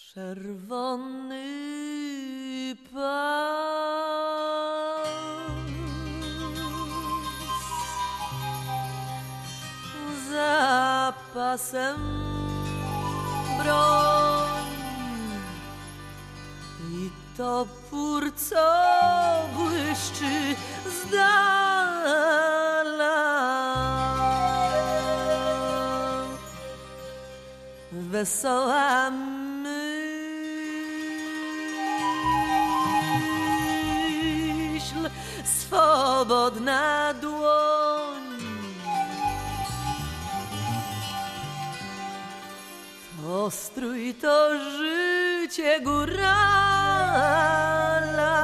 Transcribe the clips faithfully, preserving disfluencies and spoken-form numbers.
Czerwony pas za pasem broń i topór, co błyszczy z dala. Wesoła myśl, swobodna dłoń, to strój, to życie górala.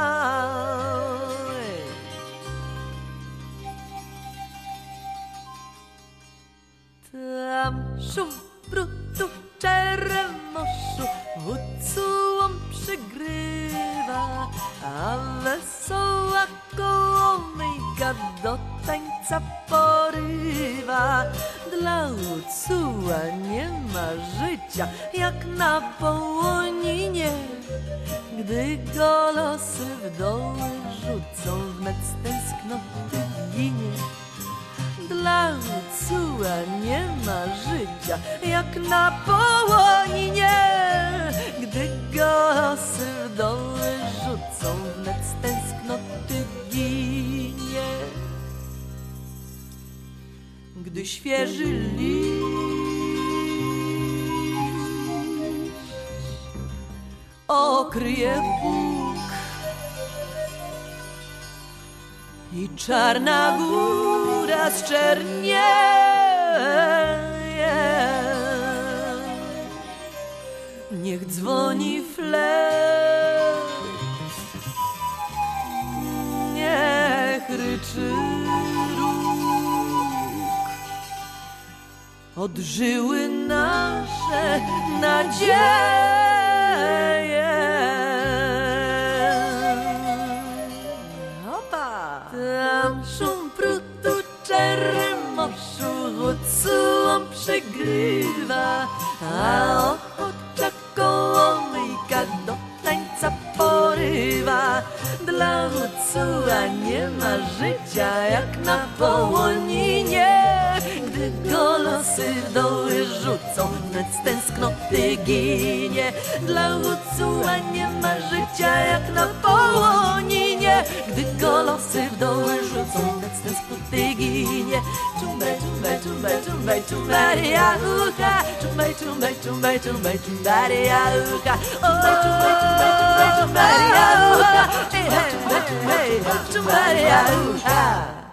Tam szum brudu, czeremoszu, ucułom przygrywa, a wesoła kołomyjka do tańca porywa. Dla ucuła nie ma życia jak na połoninie, gdy go losy w doły rzucą, wnet z tęsknoty ginie. Dla ucuła nie ma życia jak na połoninie, gdy go losy w doły rzucą, wnet z tęsknoty ginie. Gdy świeży liść okryje Bóg i czarna góra zczernieje, niech dzwoni flet, niech ryczy róg. Odżyły nasze nadzieje. Tam szum prutu, czeremoszu, ucułom przegrywa, a ochocza kołomyjka do tańca porywa. Dla ucuła nie ma życia jak na połoninie, gdy go losy w doły rzucą, wnet z tęsknoty ginie. Dla ucuła nie ma życia jak na połoninie, gdy go losy w doły rzucą, wnet z tęsknoty ginie. Czumbaj, czumbaj, czumbaj, czumbaj, czumbaj, jaucha, czumbaj, czumbaj, czumbaj, czumbaj, czumbaj, jaucha, czumbaj, czumbaj, czumbaj, czumbaj, czumbaj, jaucha, czumbaj, czumbaj, czumbaj, czumbaj, jaucha.